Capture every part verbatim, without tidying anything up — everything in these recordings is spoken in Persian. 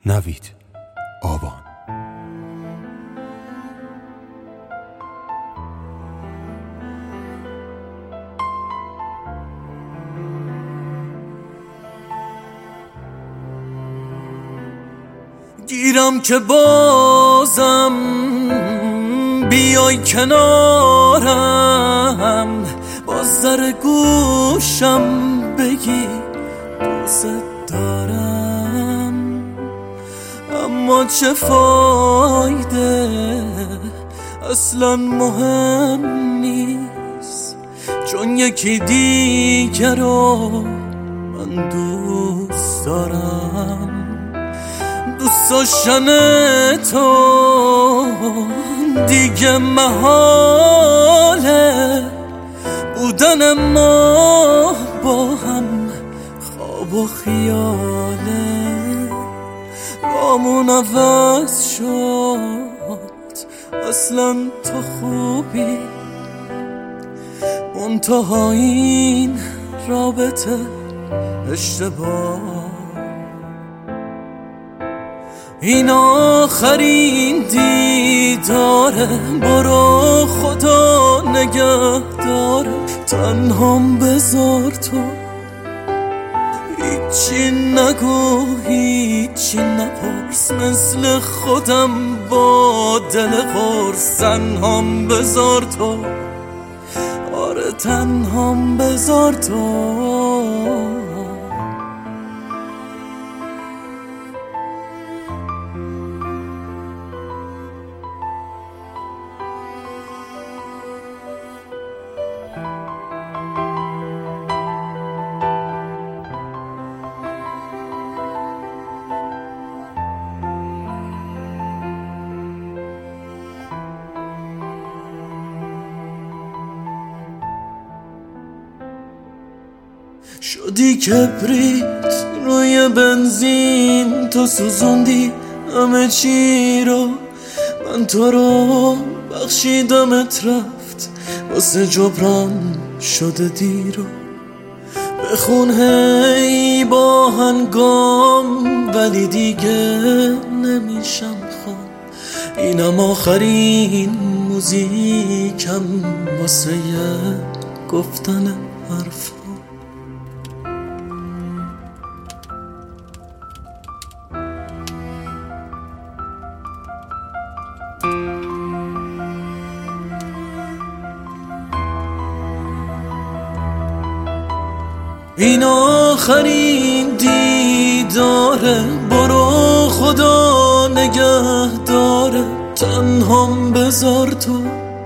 نوید آبان. گیرم که بازم بیای کنارم، باز در گوشم بگی دوست دارم. اما چه فایده، اصلا مهم نیست، چون یکی دیگر رو من دوست دارم. دوست داشتن تو دیگه محاله، بودن ما با هم خواب و خیاله. رامون عوض شد، اصلا تو خوبی، منتها این رابطه اشتباه. این آخرین دیداره، برو خدا نگه داره. تنهام بذار تو، هیچی نگو هیچی نپرس، مثل خودم با دل قرص. تنهام بذار تو، آره تنهام بذار تو. شدی کبریت روی بنزین، تو سوزوندی همه چی رو. من تو رو بخشیدمت، رفت واسه جبران شده دیرو. بخون هی با هنگام، ولی دیگه نمیشم خون. اینم آخرین موزیکم واسه گفتن حرف. این آخرین دیداره، برو خدا نگه داره. تنهام بذار تو،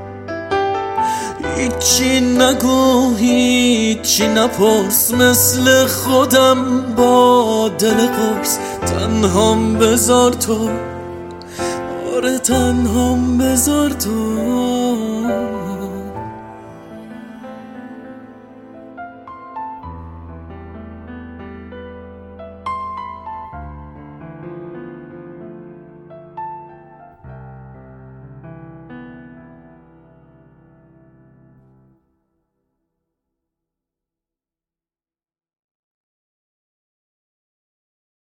هیچی نگو هیچی نپرس، مثل خودم با دل قرص. تنهام بذار تو، آره تنهام بذار تو.